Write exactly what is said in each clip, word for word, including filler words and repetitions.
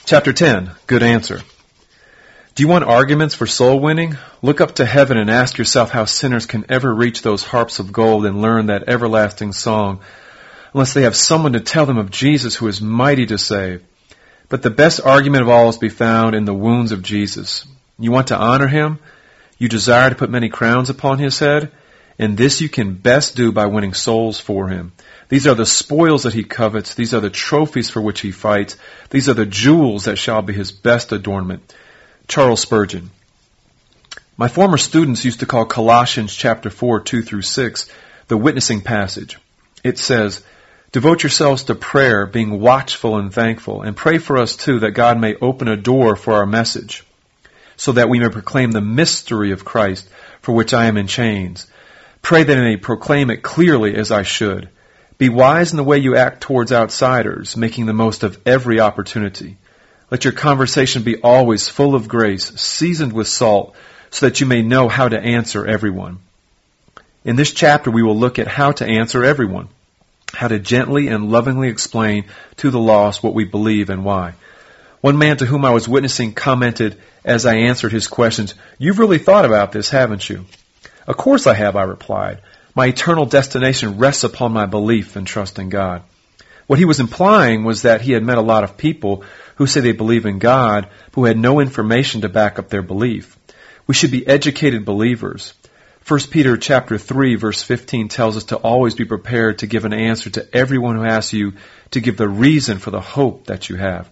Chapter ten, Good Answer. Do you want arguments for soul winning? Look up to heaven and ask yourself how sinners can ever reach those harps of gold and learn that everlasting song unless they have someone to tell them of Jesus who is mighty to save. But the best argument of all is to be found in the wounds of Jesus. You want to honor him? You desire to put many crowns upon his head? And this you can best do by winning souls for him. These are the spoils that he covets. These are the trophies for which he fights. These are the jewels that shall be his best adornment. Charles Spurgeon. My former students used to call Colossians chapter four, two through six, the witnessing passage. It says, devote yourselves to prayer, being watchful and thankful, and pray for us too that God may open a door for our message, so that we may proclaim the mystery of Christ, for which I am in chains. Pray that I may proclaim it clearly as I should. Be wise in the way you act towards outsiders, making the most of every opportunity. Let your conversation be always full of grace, seasoned with salt, so that you may know how to answer everyone. In this chapter, we will look at how to answer everyone, how to gently and lovingly explain to the lost what we believe and why. One man to whom I was witnessing commented as I answered his questions, "You've really thought about this, haven't you?" "Of course I have," I replied. "My eternal destination rests upon my belief and trust in God." What he was implying was that he had met a lot of people who say they believe in God, but who had no information to back up their belief. We should be educated believers. First Peter chapter three verse fifteen tells us to always be prepared to give an answer to everyone who asks you to give the reason for the hope that you have.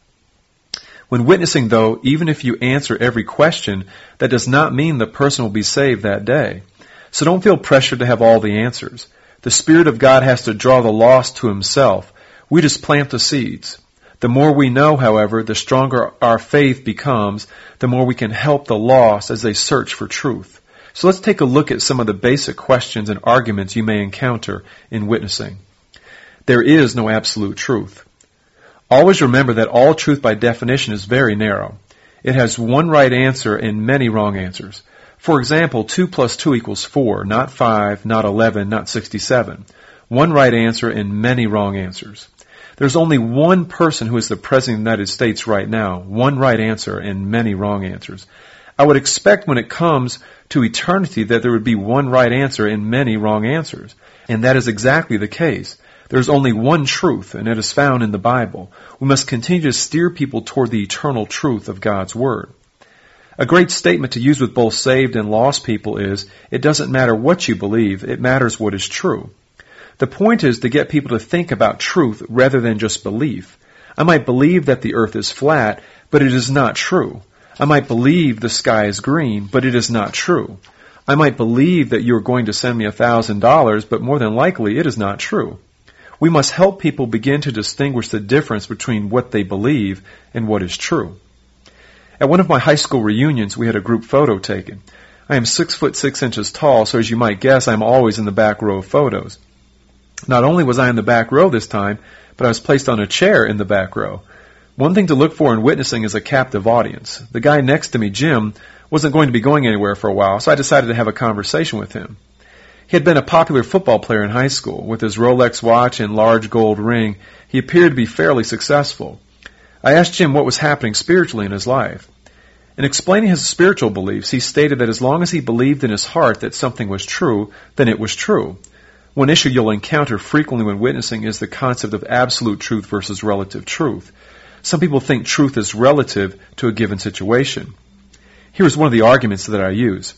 When witnessing, though, even if you answer every question, that does not mean the person will be saved that day. So don't feel pressured to have all the answers. The Spirit of God has to draw the lost to himself. We just plant the seeds. The more we know, however, the stronger our faith becomes, the more we can help the lost as they search for truth. So let's take a look at some of the basic questions and arguments you may encounter in witnessing. There is no absolute truth. Always remember that all truth by definition is very narrow. It has one right answer and many wrong answers. For example, two plus two equals four, not five, not eleven, not sixty-seven. One right answer and many wrong answers. There's only one person who is the President of the United States right now. One right answer and many wrong answers. I would expect when it comes to eternity that there would be one right answer and many wrong answers. And that is exactly the case. There is only one truth, and it is found in the Bible. We must continue to steer people toward the eternal truth of God's Word. A great statement to use with both saved and lost people is, it doesn't matter what you believe, it matters what is true. The point is to get people to think about truth rather than just belief. I might believe that the earth is flat, but it is not true. I might believe the sky is green, but it is not true. I might believe that you are going to send me a thousand dollars, but more than likely it is not true. We must help people begin to distinguish the difference between what they believe and what is true. At one of my high school reunions, we had a group photo taken. I am six foot six inches tall, so as you might guess, I'm always in the back row of photos. Not only was I in the back row this time, but I was placed on a chair in the back row. One thing to look for in witnessing is a captive audience. The guy next to me, Jim, wasn't going to be going anywhere for a while, so I decided to have a conversation with him. He had been a popular football player in high school. With his Rolex watch and large gold ring, he appeared to be fairly successful. I asked Jim what was happening spiritually in his life. In explaining his spiritual beliefs, he stated that as long as he believed in his heart that something was true, then it was true. One issue you'll encounter frequently when witnessing is the concept of absolute truth versus relative truth. Some people think truth is relative to a given situation. Here's one of the arguments that I use.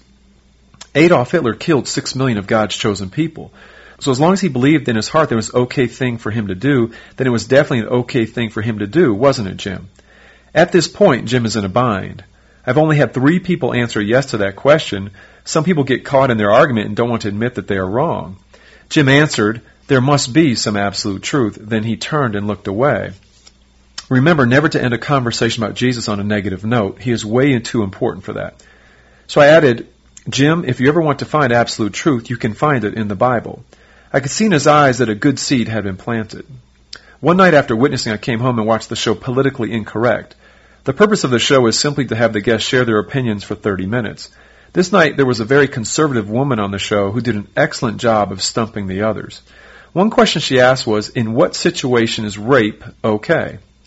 Adolf Hitler killed six million of God's chosen people. So as long as he believed in his heart there was an okay thing for him to do, then it was definitely an okay thing for him to do, wasn't it, Jim? At this point, Jim is in a bind. I've only had three people answer yes to that question. Some people get caught in their argument and don't want to admit that they are wrong. Jim answered, there must be some absolute truth. Then he turned and looked away. Remember never to end a conversation about Jesus on a negative note. He is way too important for that. So I added, Jim, if you ever want to find absolute truth, you can find it in the Bible. I could see in his eyes that a good seed had been planted. One night after witnessing, I came home and watched the show Politically Incorrect. The purpose of the show is simply to have the guests share their opinions for thirty minutes. This night, there was a very conservative woman on the show who did an excellent job of stumping the others. One question she asked was, in what situation is rape okay?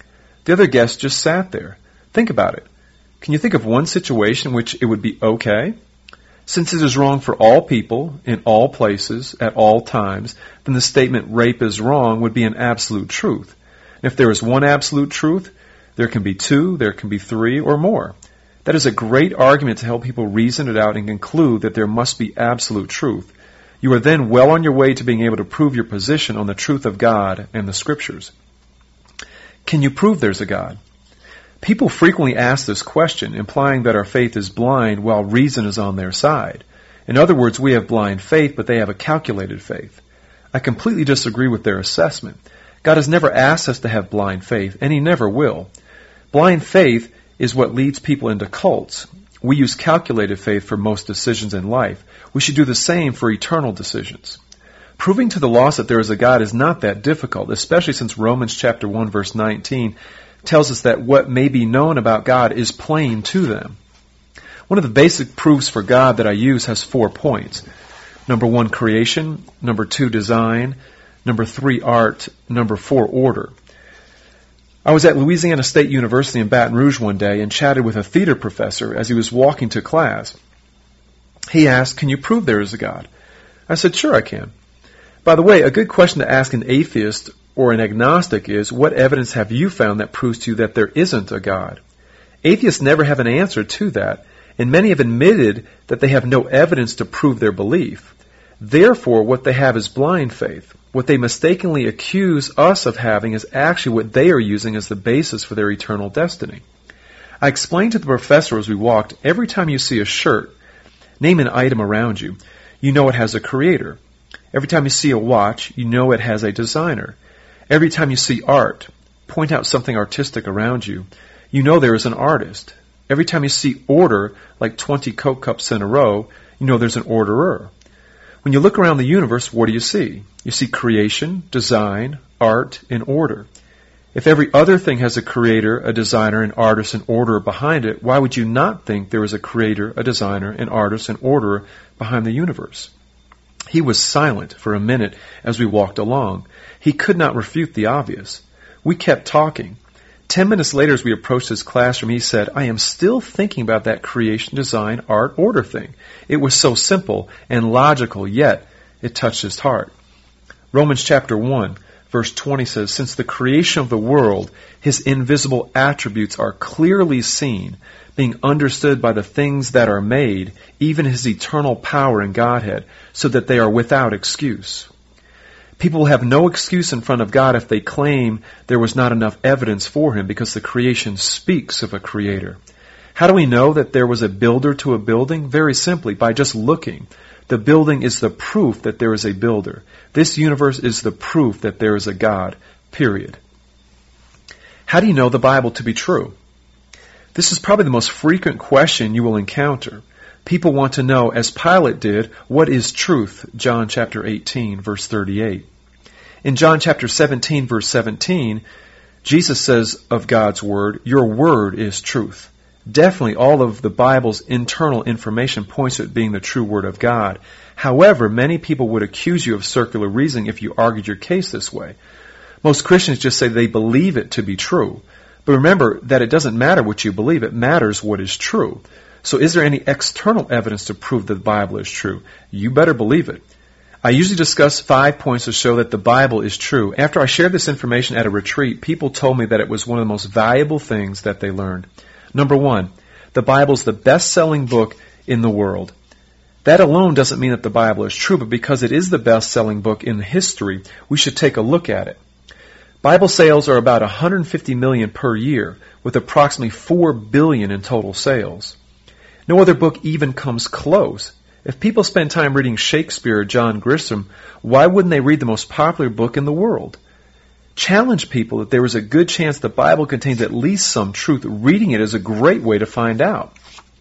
The other guest just sat there. Think about it. Can you think of one situation in which it would be okay? Since it is wrong for all people, in all places, at all times, then the statement rape is wrong would be an absolute truth. And if there is one absolute truth, there can be two, there can be three, or more. That is a great argument to help people reason it out and conclude that there must be absolute truth. You are then well on your way to being able to prove your position on the truth of God and the Scriptures. Can you prove there's a God? People frequently ask this question, implying that our faith is blind while reason is on their side. In other words, we have blind faith, but they have a calculated faith. I completely disagree with their assessment. God has never asked us to have blind faith, and He never will. Blind faith is what leads people into cults. We use calculated faith for most decisions in life. We should do the same for eternal decisions. Proving to the lost that there is a God is not that difficult, especially since Romans chapter one verse nineteen tells us that what may be known about God is plain to them. One of the basic proofs for God that I use has four points. Number one, creation. Number two, design. Number three, art. Number four, order. I was at Louisiana State University in Baton Rouge one day and chatted with a theater professor as he was walking to class. He asked, "Can you prove there is a God?" I said, "Sure I can." By the way, a good question to ask an atheist or an agnostic is, what evidence have you found that proves to you that there isn't a God? Atheists never have an answer to that, and many have admitted that they have no evidence to prove their belief. Therefore, what they have is blind faith. What they mistakenly accuse us of having is actually what they are using as the basis for their eternal destiny. I explained to the professor as we walked, every time you see a shirt, name an item around you. You know it has a creator. Every time you see a watch, you know it has a designer. Every time you see art, point out something artistic around you. You know there is an artist. Every time you see order, like twenty Coke cups in a row, you know there's an orderer. When you look around the universe, what do you see? You see creation, design, art, and order. If every other thing has a creator, a designer, an artist, and orderer behind it, why would you not think there is a creator, a designer, an artist, and orderer behind the universe? He was silent for a minute as we walked along. He could not refute the obvious. We kept talking. Ten minutes later, as we approached his classroom, he said, "I am still thinking about that creation, design, art, order thing. It was so simple and logical, yet it touched his heart." Romans chapter one, verse twenty says, "Since the creation of the world, His invisible attributes are clearly seen, being understood by the things that are made, even His eternal power and Godhead, so that they are without excuse." People have no excuse in front of God if they claim there was not enough evidence for Him, because the creation speaks of a creator. How do we know that there was a builder to a building? Very simply, by just looking. The building is the proof that there is a builder. This universe is the proof that there is a God, period. How do you know the Bible to be true? This is probably the most frequent question you will encounter. People want to know, as Pilate did, what is truth? John chapter eighteen, verse thirty-eight. In John chapter seventeen, verse seventeen, Jesus says of God's Word, "Your Word is truth." Definitely all of the Bible's internal information points to it being the true Word of God. However, many people would accuse you of circular reasoning if you argued your case this way. Most Christians just say they believe it to be true. But remember that it doesn't matter what you believe, it matters what is true. So is there any external evidence to prove that the Bible is true? You better believe it. I usually discuss five points to show that the Bible is true. After I shared this information at a retreat, people told me that it was one of the most valuable things that they learned. Number one, the Bible is the best-selling book in the world. That alone doesn't mean that the Bible is true, but because it is the best-selling book in history, we should take a look at it. Bible sales are about one hundred fifty million per year, with approximately four billion in total sales. No other book even comes close. If people spend time reading Shakespeare or John Grisham, why wouldn't they read the most popular book in the world? Challenge people that there is a good chance the Bible contains at least some truth. Reading it is a great way to find out.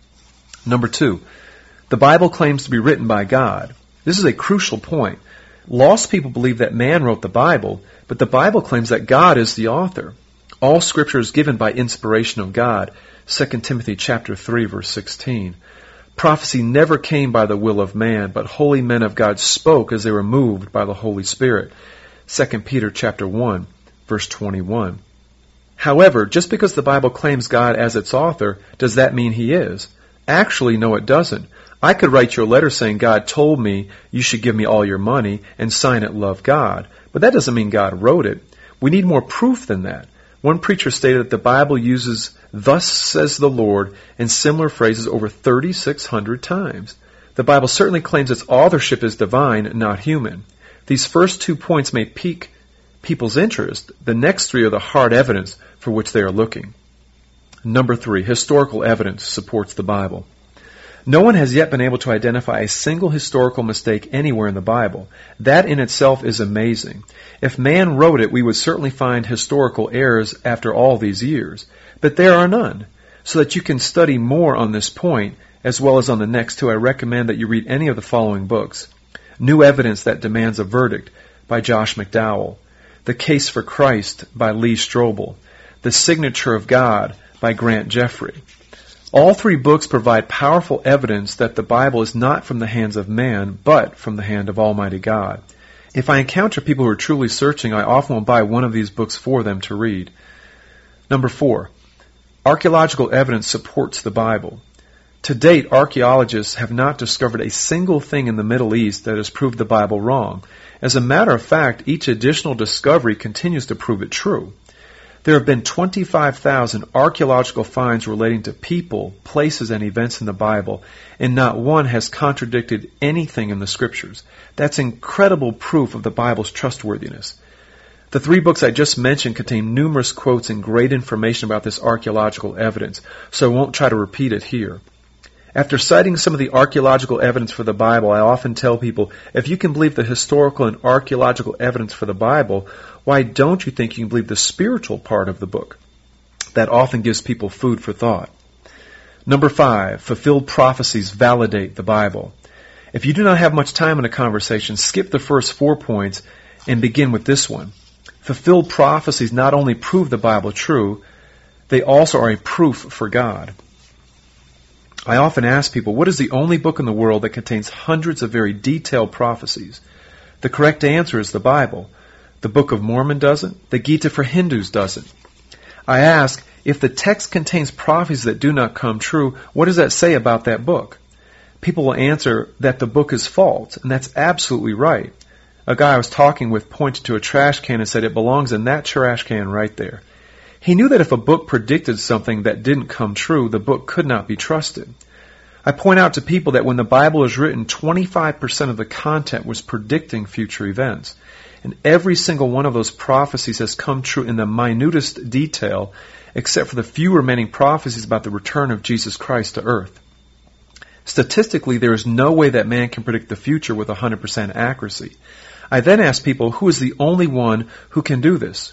Number two, the Bible claims to be written by God. This is a crucial point. Lost people believe that man wrote the Bible, but the Bible claims that God is the author. All Scripture is given by inspiration of God. Second Timothy chapter three, verse sixteen. Prophecy never came by the will of man, but holy men of God spoke as they were moved by the Holy Spirit. Second Peter chapter one, verse twenty-one. However, just because the Bible claims God as its author, does that mean He is? Actually, no, it doesn't. I could write you a letter saying God told me you should give me all your money and sign it Love God. But that doesn't mean God wrote it. We need more proof than that. One preacher stated that the Bible uses "Thus says the Lord" in similar phrases over thirty-six hundred times. The Bible certainly claims its authorship is divine, not human. These first two points may pique people's interest. The next three are the hard evidence for which they are looking. Number three, historical evidence supports the Bible. No one has yet been able to identify a single historical mistake anywhere in the Bible. That in itself is amazing. If man wrote it, we would certainly find historical errors after all these years. But there are none. So that you can study more on this point, as well as on the next two, I recommend that you read any of the following books. New Evidence That Demands a Verdict by Josh McDowell. The Case for Christ by Lee Strobel. The Signature of God by Grant Jeffrey. All three books provide powerful evidence that the Bible is not from the hands of man, but from the hand of Almighty God. If I encounter people who are truly searching, I often will buy one of these books for them to read. Number four, archaeological evidence supports the Bible. To date, archaeologists have not discovered a single thing in the Middle East that has proved the Bible wrong. As a matter of fact, each additional discovery continues to prove it true. There have been twenty-five thousand archaeological finds relating to people, places, and events in the Bible, and not one has contradicted anything in the Scriptures. That's incredible proof of the Bible's trustworthiness. The three books I just mentioned contain numerous quotes and great information about this archaeological evidence, so I won't try to repeat it here. After citing some of the archaeological evidence for the Bible, I often tell people, if you can believe the historical and archaeological evidence for the Bible, why don't you think you can believe the spiritual part of the book? That often gives people food for thought. Number five, fulfilled prophecies validate the Bible. If you do not have much time in a conversation, skip the first four points and begin with this one. Fulfilled prophecies not only prove the Bible true, they also are a proof for God. I often ask people, what is the only book in the world that contains hundreds of very detailed prophecies? The correct answer is the Bible. The Book of Mormon doesn't. The Gita for Hindus doesn't. I ask, if the text contains prophecies that do not come true, what does that say about that book? People will answer that the book is false, and that's absolutely right. A guy I was talking with pointed to a trash can and said it belongs in that trash can right there. He knew that if a book predicted something that didn't come true, the book could not be trusted. I point out to people that when the Bible was written, twenty-five percent of the content was predicting future events. And every single one of those prophecies has come true in the minutest detail, except for the few remaining prophecies about the return of Jesus Christ to earth. Statistically, there is no way that man can predict the future with one hundred percent accuracy. I then ask people, who is the only one who can do this?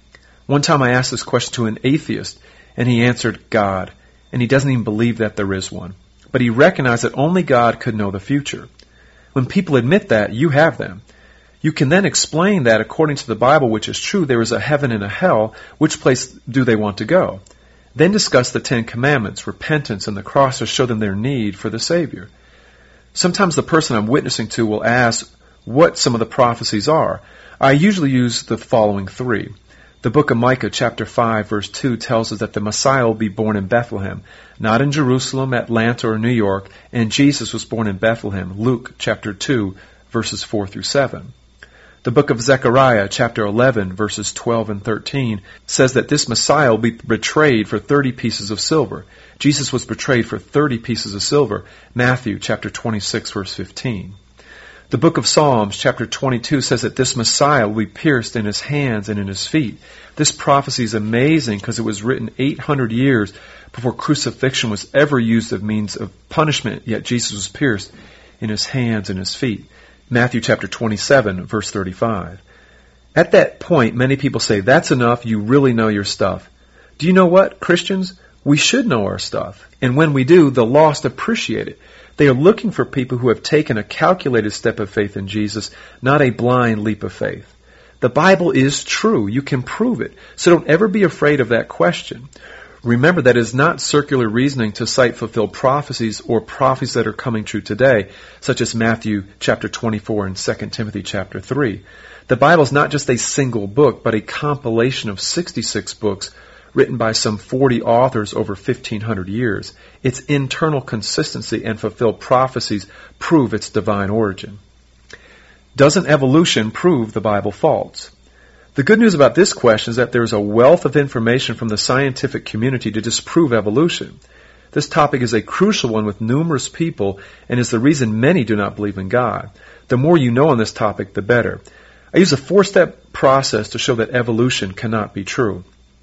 One time I asked this question to an atheist, and he answered, God. And he doesn't even believe that there is one. But he recognized that only God could know the future. When people admit that, you have them. You can then explain that according to the Bible, which is true, there is a heaven and a hell. Which place do they want to go? Then discuss the Ten Commandments, repentance, and the cross to show them their need for the Savior. Sometimes the person I'm witnessing to will ask what some of the prophecies are. I usually use the following three. The book of Micah, chapter five, verse two, tells us that the Messiah will be born in Bethlehem, not in Jerusalem, Atlanta, or New York, and Jesus was born in Bethlehem. Luke, chapter two, verses four through seven. The book of Zechariah, chapter eleven, verses twelve and thirteen, says that this Messiah will be betrayed for thirty pieces of silver. Jesus was betrayed for thirty pieces of silver. Matthew, chapter twenty-six, verse fifteen. The book of Psalms, chapter twenty-two, says that this Messiah will be pierced in his hands and in his feet. This prophecy is amazing because it was written eight hundred years before crucifixion was ever used as means of punishment, yet Jesus was pierced in his hands and his feet. Matthew chapter twenty-seven, verse thirty-five. At that point, many people say, that's enough, you really know your stuff. Do you know what, Christians? We should know our stuff. And when we do, the lost appreciate it. They are looking for people who have taken a calculated step of faith in Jesus, not a blind leap of faith. The Bible is true. You can prove it. So don't ever be afraid of that question. Remember that it is not circular reasoning to cite fulfilled prophecies or prophecies that are coming true today, such as Matthew chapter twenty-four and Second Timothy chapter three. The Bible is not just a single book, but a compilation of sixty-six books written by some forty authors over fifteen hundred years. Its internal consistency and fulfilled prophecies prove its divine origin. Doesn't evolution prove the Bible false? The good news about this question is that there is a wealth of information from the scientific community to disprove evolution. This topic is a crucial one with numerous people and is the reason many do not believe in God. The more you know on this topic, the better. I use a four-step process to show that evolution cannot be true.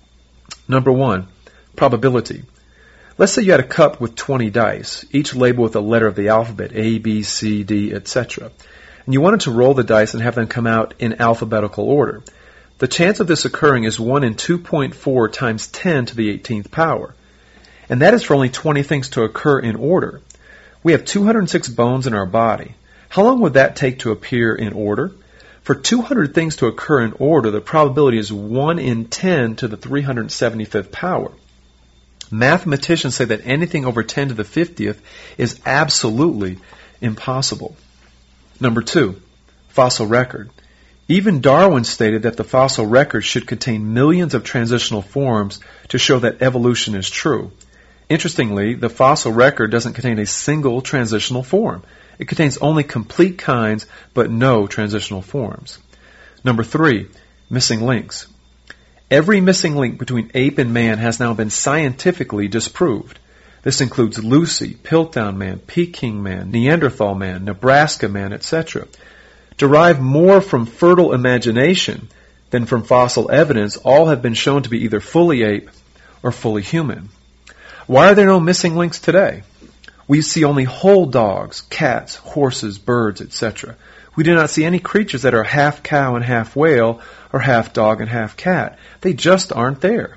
Number one, probability. Let's say you had a cup with twenty dice, each labeled with a letter of the alphabet, A, B, C, D, et cetera. And you wanted to roll the dice and have them come out in alphabetical order. The chance of this occurring is one in two point four times ten to the eighteenth power. And that is for only twenty things to occur in order. We have two hundred six bones in our body. How long would that take to appear in order? For two hundred things to occur in order, the probability is one in ten to the three hundred seventy-fifth power. Mathematicians say that anything over ten to the fiftieth is absolutely impossible. Number two, fossil record. Even Darwin stated that the fossil record should contain millions of transitional forms to show that evolution is true. Interestingly, the fossil record doesn't contain a single transitional form. It contains only complete kinds, but no transitional forms. Number three, missing links. Every missing link between ape and man has now been scientifically disproved. This includes Lucy, Piltdown Man, Peking Man, Neanderthal Man, Nebraska Man, et cetera. Derived more from fertile imagination than from fossil evidence, all have been shown to be either fully ape or fully human. Why are there no missing links today? We see only whole dogs, cats, horses, birds, et cetera. We do not see any creatures that are half cow and half whale or half dog and half cat. They just aren't there.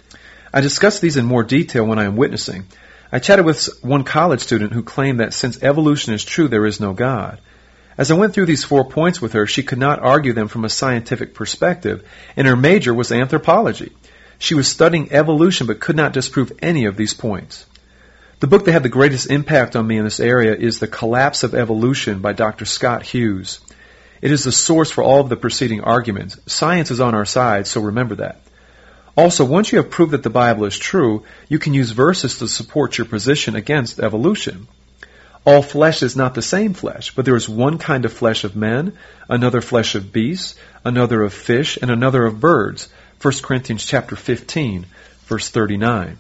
I discuss these in more detail when I am witnessing. I chatted with one college student who claimed that since evolution is true, there is no God. As I went through these four points with her, she could not argue them from a scientific perspective, and her major was anthropology. She was studying evolution but could not disprove any of these points. The book that had the greatest impact on me in this area is The Collapse of Evolution by Doctor Scott Hughes. It is the source for all of the preceding arguments. Science is on our side, so remember that. Also, once you have proved that the Bible is true, you can use verses to support your position against evolution. All flesh is not the same flesh, but there is one kind of flesh of men, another flesh of beasts, another of fish, and another of birds. First Corinthians chapter fifteen, verse thirty-nine.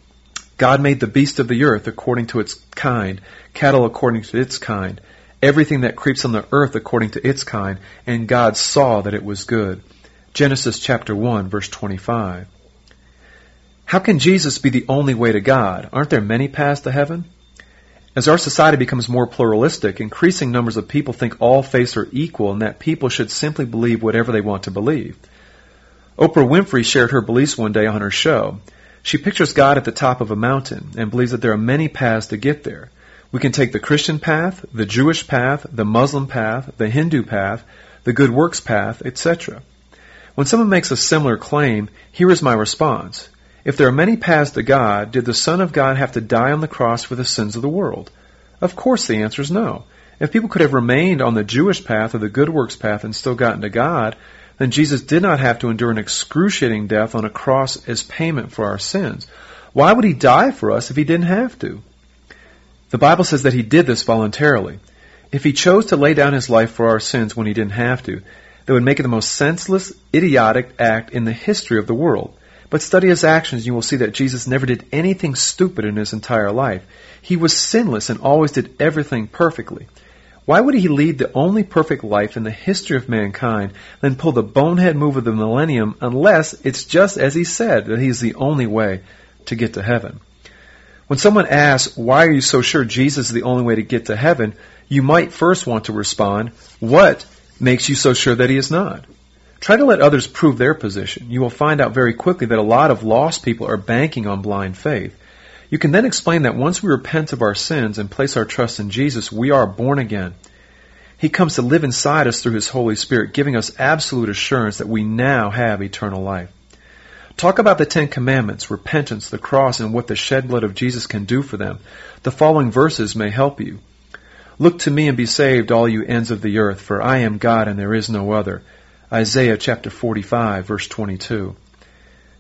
God made the beast of the earth according to its kind, cattle according to its kind, everything that creeps on the earth according to its kind, and God saw that it was good. Genesis chapter one, verse twenty-five. How can Jesus be the only way to God? Aren't there many paths to heaven? As our society becomes more pluralistic, increasing numbers of people think all faiths are equal and that people should simply believe whatever they want to believe. Oprah Winfrey shared her beliefs one day on her show. She pictures God at the top of a mountain and believes that there are many paths to get there. We can take the Christian path, the Jewish path, the Muslim path, the Hindu path, the good works path, et cetera. When someone makes a similar claim, here is my response. If there are many paths to God, did the Son of God have to die on the cross for the sins of the world? Of course the answer is no. If people could have remained on the Jewish path or the good works path and still gotten to God, then Jesus did not have to endure an excruciating death on a cross as payment for our sins. Why would he die for us if he didn't have to? The Bible says that he did this voluntarily. If he chose to lay down his life for our sins when he didn't have to, that would make it the most senseless, idiotic act in the history of the world. But study his actions and you will see that Jesus never did anything stupid in his entire life. He was sinless and always did everything perfectly. Why would he lead the only perfect life in the history of mankind, then pull the bonehead move of the millennium unless it's just as he said, that he is the only way to get to heaven? When someone asks, why are you so sure Jesus is the only way to get to heaven, you might first want to respond, what makes you so sure that he is not? Try to let others prove their position. You will find out very quickly that a lot of lost people are banking on blind faith. You can then explain that once we repent of our sins and place our trust in Jesus, we are born again. He comes to live inside us through his Holy Spirit, giving us absolute assurance that we now have eternal life. Talk about the Ten Commandments, repentance, the cross, and what the shed blood of Jesus can do for them. The following verses may help you. Look to me and be saved, all you ends of the earth, for I am God and there is no other. Isaiah chapter forty-five, verse twenty-two.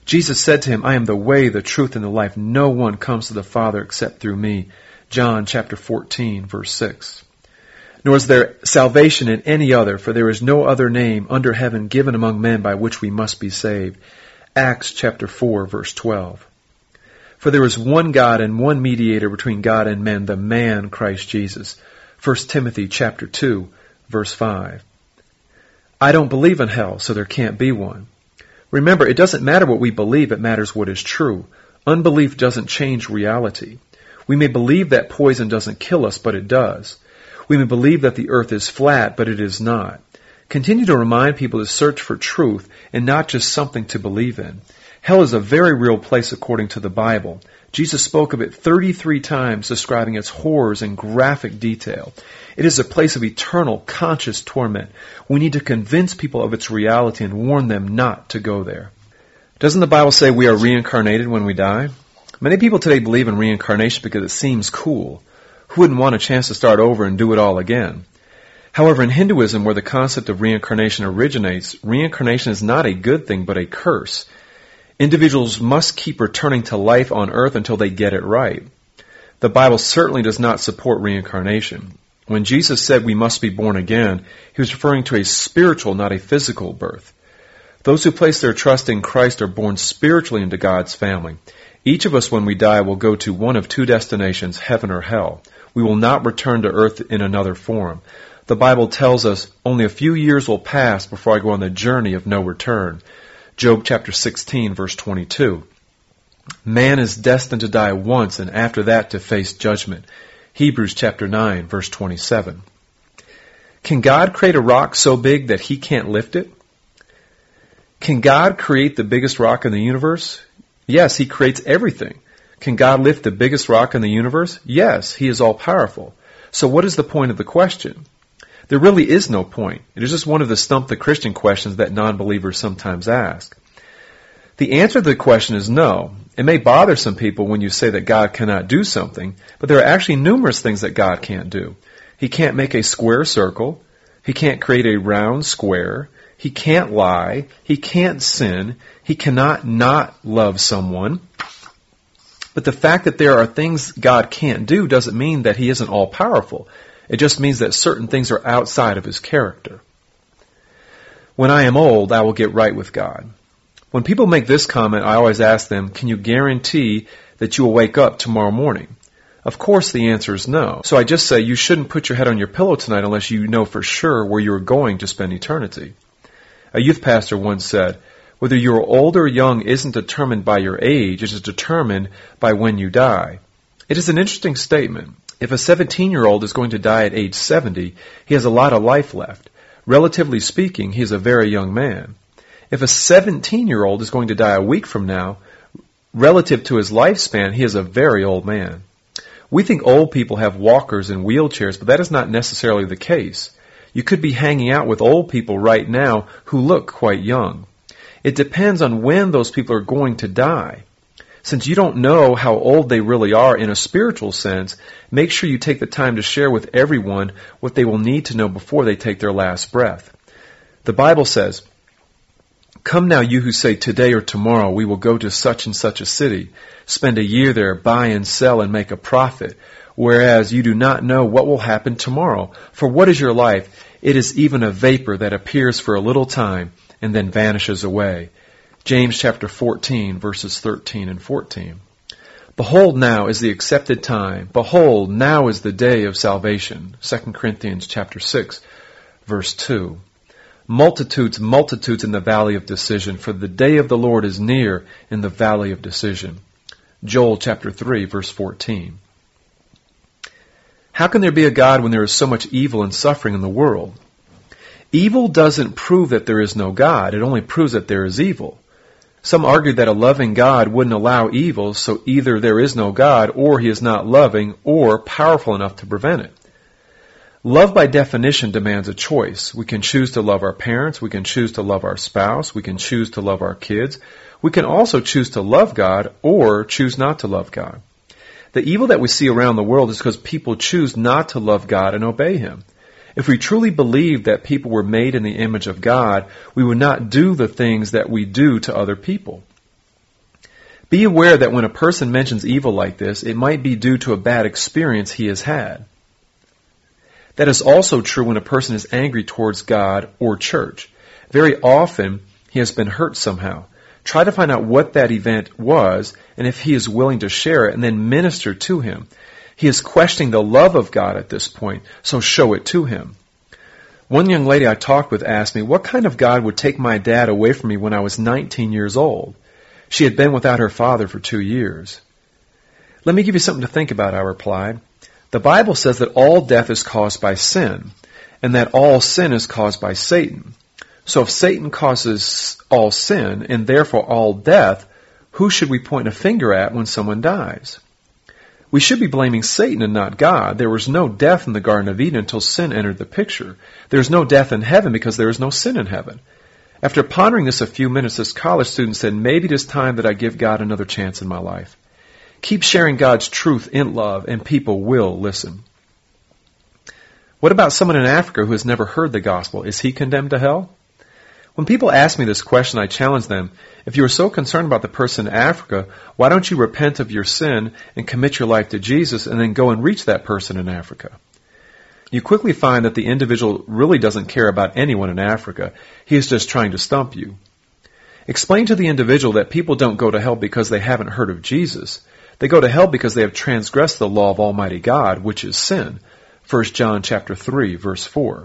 Jesus said to him, I am the way, the truth, and the life. No one comes to the Father except through me. John chapter fourteen, verse six. Nor is there salvation in any other, for there is no other name under heaven given among men by which we must be saved. Acts chapter four, verse twelve. For there is one God and one mediator between God and men, the man Christ Jesus. First Timothy chapter two, verse five. I don't believe in hell, so there can't be one. Remember, it doesn't matter what we believe, it matters what is true. Unbelief doesn't change reality. We may believe that poison doesn't kill us, but it does. We may believe that the earth is flat, but it is not. Continue to remind people to search for truth and not just something to believe in. Hell is a very real place according to the Bible. Jesus spoke of it thirty-three times, describing its horrors in graphic detail. It is a place of eternal, conscious torment. We need to convince people of its reality and warn them not to go there. Doesn't the Bible say we are reincarnated when we die? Many people today believe in reincarnation because it seems cool. Who wouldn't want a chance to start over and do it all again? However, in Hinduism, where the concept of reincarnation originates, reincarnation is not a good thing, but a curse. Individuals must keep returning to life on earth until they get it right. The Bible certainly does not support reincarnation. When Jesus said we must be born again, he was referring to a spiritual, not a physical birth. Those who place their trust in Christ are born spiritually into God's family. Each of us, when we die, will go to one of two destinations, heaven or hell. We will not return to earth in another form. The Bible tells us only a few years will pass before I go on the journey of no return. Job chapter sixteen, verse twenty-two. Man is destined to die once, and after that to face judgment. Hebrews chapter nine, verse twenty-seven. Can God create a rock so big that he can't lift it? Can God create the biggest rock in the universe? Yes, he creates everything. Can God lift the biggest rock in the universe? Yes, he is all-powerful. So what is the point of the question? There really is no point. It is just one of the stump the Christian questions that non-believers sometimes ask. The answer to the question is no. It may bother some people when you say that God cannot do something, but there are actually numerous things that God can't do. He can't make a square circle. He can't create a round square. He can't lie. He can't sin. He cannot not love someone. But the fact that there are things God can't do doesn't mean that he isn't all-powerful. It just means that certain things are outside of his character. When I am old, I will get right with God. When people make this comment, I always ask them, can you guarantee that you will wake up tomorrow morning? Of course the answer is no. So I just say you shouldn't put your head on your pillow tonight unless you know for sure where you are going to spend eternity. A youth pastor once said, whether you are old or young isn't determined by your age, it is determined by when you die. It is an interesting statement. If a seventeen-year-old is going to die at age seventy, he has a lot of life left. Relatively speaking, he is a very young man. If a seventeen-year-old is going to die a week from now, relative to his lifespan, he is a very old man. We think old people have walkers and wheelchairs, but that is not necessarily the case. You could be hanging out with old people right now who look quite young. It depends on when those people are going to die. Since you don't know how old they really are in a spiritual sense, make sure you take the time to share with everyone what they will need to know before they take their last breath. The Bible says, come now, you who say today or tomorrow we will go to such and such a city, spend a year there, buy and sell and make a profit, whereas you do not know what will happen tomorrow. For what is your life? It is even a vapor that appears for a little time and then vanishes away. James chapter fourteen, verses thirteen and fourteen. Behold, now is the accepted time. Behold, now is the day of salvation. Second Corinthians chapter six, verse two. Multitudes, multitudes in the valley of decision, for the day of the Lord is near in the valley of decision. Joel chapter three, verse fourteen. How can there be a God when there is so much evil and suffering in the world? Evil doesn't prove that there is no God. It only proves that there is evil. Some argue that a loving God wouldn't allow evil, so either there is no God, or he is not loving, or powerful enough to prevent it. Love by definition demands a choice. We can choose to love our parents, we can choose to love our spouse, we can choose to love our kids. We can also choose to love God, or choose not to love God. The evil that we see around the world is because people choose not to love God and obey him. If we truly believed that people were made in the image of God, we would not do the things that we do to other people. Be aware that when a person mentions evil like this, it might be due to a bad experience he has had. That is also true when a person is angry towards God or church. Very often, he has been hurt somehow. Try to find out what that event was, and if he is willing to share it, and then minister to him. He is questioning the love of God at this point, so show it to him. One young lady I talked with asked me, what kind of God would take my dad away from me when I was nineteen years old? She had been without her father for two years. Let me give you something to think about, I replied. The Bible says that all death is caused by sin, and that all sin is caused by Satan. So if Satan causes all sin, and therefore all death, who should we point a finger at when someone dies? We should be blaming Satan and not God. There was no death in the Garden of Eden until sin entered the picture. There is no death in heaven because there is no sin in heaven. After pondering this a few minutes, this college student said, maybe it is time that I give God another chance in my life. Keep sharing God's truth in love, and people will listen. What about someone in Africa who has never heard the gospel? Is he condemned to hell? When people ask me this question, I challenge them, if you are so concerned about the person in Africa, why don't you repent of your sin and commit your life to Jesus and then go and reach that person in Africa? You quickly find that the individual really doesn't care about anyone in Africa. He is just trying to stump you. Explain to the individual that people don't go to hell because they haven't heard of Jesus. They go to hell because they have transgressed the law of Almighty God, which is sin. First John chapter three, verse four.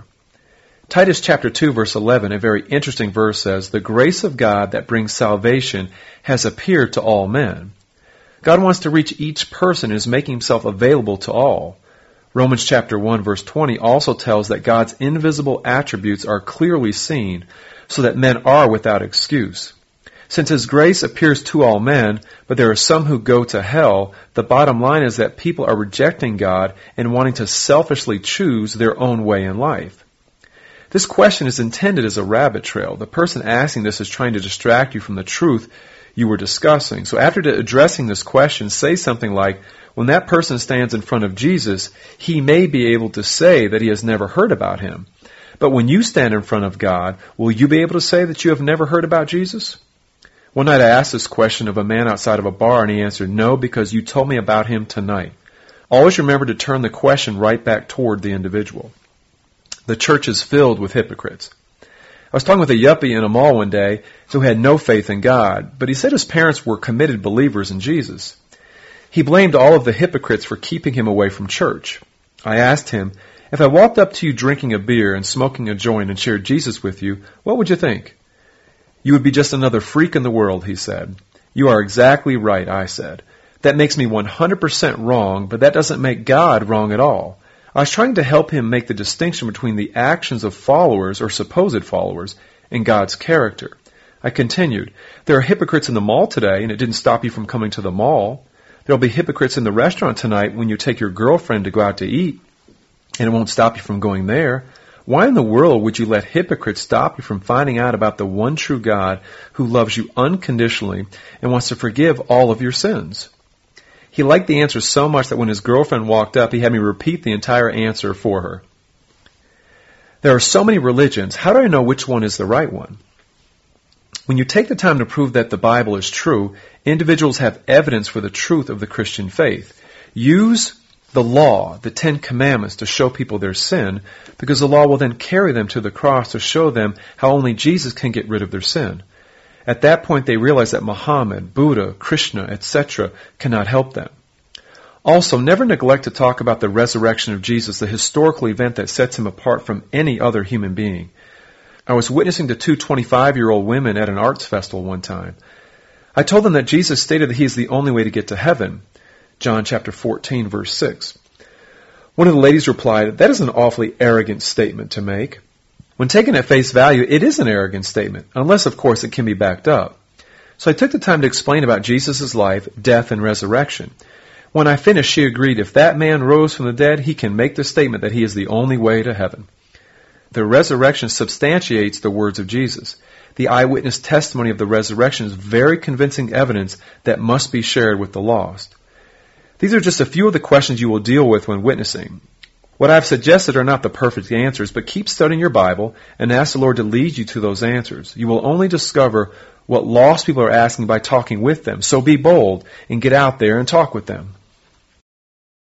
Titus chapter two, verse eleven, a very interesting verse says, the grace of God that brings salvation has appeared to all men. God wants to reach each person and is making himself available to all. Romans chapter one, verse twenty also tells that God's invisible attributes are clearly seen, so that men are without excuse. Since his grace appears to all men, but there are some who go to hell, the bottom line is that people are rejecting God and wanting to selfishly choose their own way in life. This question is intended as a rabbit trail. The person asking this is trying to distract you from the truth you were discussing. So after addressing this question, say something like, when that person stands in front of Jesus, he may be able to say that he has never heard about him. But when you stand in front of God, will you be able to say that you have never heard about Jesus? One night I asked this question of a man outside of a bar, and he answered, no, because you told me about him tonight. Always remember to turn the question right back toward the individual. The church is filled with hypocrites. I was talking with a yuppie in a mall one day who had no faith in God, but he said his parents were committed believers in Jesus. He blamed all of the hypocrites for keeping him away from church. I asked him, if I walked up to you drinking a beer and smoking a joint and shared Jesus with you, what would you think? You would be just another freak in the world, he said. You are exactly right, I said. That makes me one hundred percent wrong, but that doesn't make God wrong at all. I was trying to help him make the distinction between the actions of followers or supposed followers and God's character. I continued, there are hypocrites in the mall today, and it didn't stop you from coming to the mall. There will be hypocrites in the restaurant tonight when you take your girlfriend to go out to eat, and it won't stop you from going there. Why in the world would you let hypocrites stop you from finding out about the one true God who loves you unconditionally and wants to forgive all of your sins? He liked the answer so much that when his girlfriend walked up, he had me repeat the entire answer for her. There are so many religions. How do I know which one is the right one? When you take the time to prove that the Bible is true, individuals have evidence for the truth of the Christian faith. Use the law, the Ten Commandments, to show people their sin, because the law will then carry them to the cross to show them how only Jesus can get rid of their sin. At that point, they realize that Muhammad, Buddha, Krishna, et cetera cannot help them. Also, never neglect to talk about the resurrection of Jesus, the historical event that sets him apart from any other human being. I was witnessing to two twenty-five-year-old women at an arts festival one time. I told them that Jesus stated that he is the only way to get to heaven. John chapter fourteen, verse six. One of the ladies replied, that is an awfully arrogant statement to make. When taken at face value, it is an arrogant statement, unless, of course, it can be backed up. So I took the time to explain about Jesus' life, death, and resurrection. When I finished, she agreed if that man rose from the dead, he can make the statement that he is the only way to heaven. The resurrection substantiates the words of Jesus. The eyewitness testimony of the resurrection is very convincing evidence that must be shared with the lost. These are just a few of the questions you will deal with when witnessing. What I've suggested are not the perfect answers, but keep studying your Bible and ask the Lord to lead you to those answers. You will only discover what lost people are asking by talking with them. So be bold and get out there and talk with them.